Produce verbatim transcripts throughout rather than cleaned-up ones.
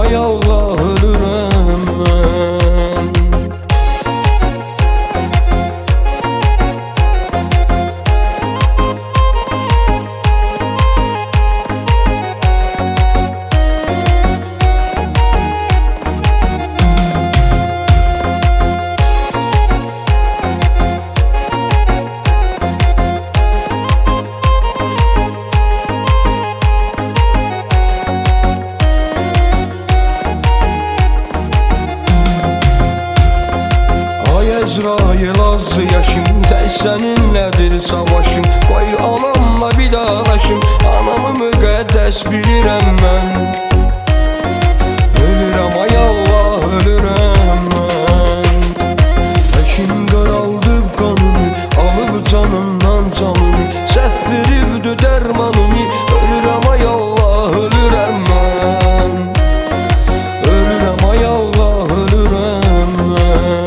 ay Allah ölürəm mən. Əzrail az yaşım, tək səninlədir savaşım. Qoy anamla vidalaşım, anamı müqəddəs bilirəm mən. Ölürəm ay Allah, ölürəm mən. Həkim qaraldıb qanımı, alıb canımdan canımı, səhv veribdü dərmanımı. Ölürəm ay Allah, ölürəm mən. Ölürəm ay Allah, ölürəm mən.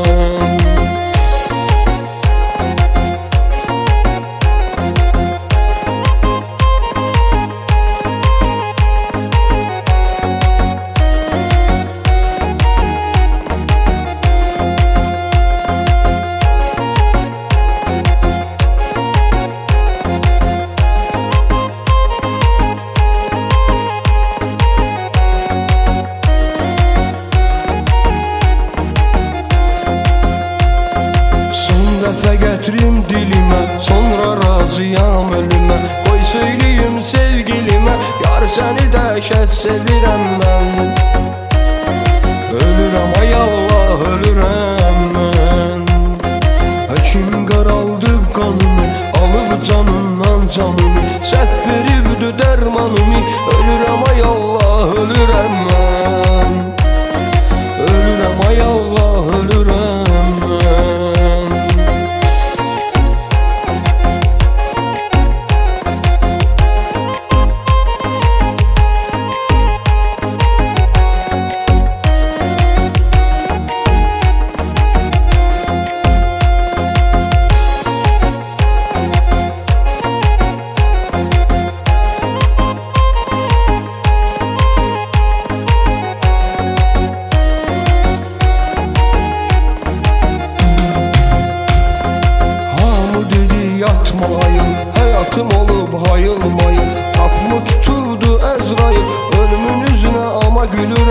Dəfə gətirim dilimə, sonra razıyam ölümə. Qoy söyləyim sevgilimə, yar səni dəhşət sevirəm mən. Ölürəm ay Allah, ölürəm mən. Həkim qaraldıb qanımı, alıb canımdan canımı, səhv veribdü dərmanımı. Ölürəm ay Allah, ölürəm mən. Ölürəm ay Allah, ölürəm mən. Yatmayın, həyatım olub hayılmayın. Qapımı tutubdu Əzrail, ölümün üzünə ama gülür